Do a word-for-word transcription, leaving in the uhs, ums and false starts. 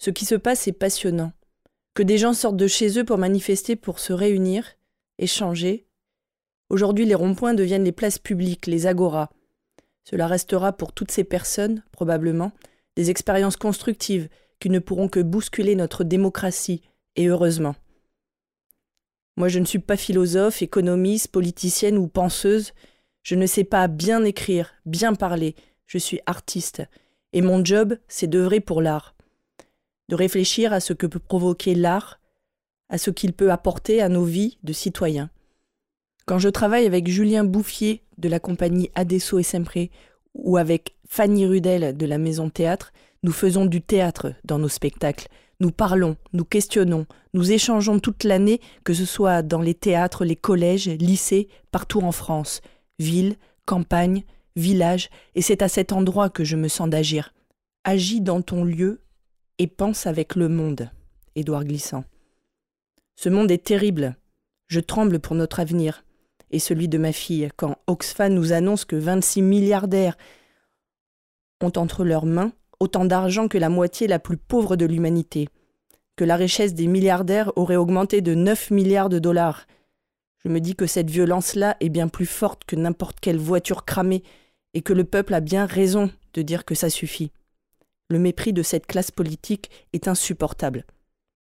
Ce qui se passe est passionnant. Que des gens sortent de chez eux pour manifester, pour se réunir, échanger. Aujourd'hui, les ronds-points deviennent les places publiques, les agoras. Cela restera pour toutes ces personnes, probablement, des expériences constructives qui ne pourront que bousculer notre démocratie, et heureusement. Moi, je ne suis pas philosophe, économiste, politicienne ou penseuse. Je ne sais pas bien écrire, bien parler. Je suis artiste. Et mon job, c'est d'œuvrer pour l'art. De réfléchir à ce que peut provoquer l'art, à ce qu'il peut apporter à nos vies de citoyens. Quand je travaille avec Julien Bouffier de la compagnie Adesso et Sempre ou avec Fanny Rudel de la Maison Théâtre, nous faisons du théâtre dans nos spectacles. Nous parlons, nous questionnons, nous échangeons toute l'année, que ce soit dans les théâtres, les collèges, lycées, partout en France. Ville, campagne, village, et c'est à cet endroit que je me sens d'agir. Agis dans ton lieu et pense avec le monde. Édouard Glissant. Ce monde est terrible. Je tremble pour notre avenir et celui de ma fille quand Oxfam nous annonce que vingt-six milliardaires ont entre leurs mains autant d'argent que la moitié la plus pauvre de l'humanité, que la richesse des milliardaires aurait augmenté de neuf milliards de dollars. Je me dis que cette violence-là est bien plus forte que n'importe quelle voiture cramée et que le peuple a bien raison de dire que ça suffit. Le mépris de cette classe politique est insupportable.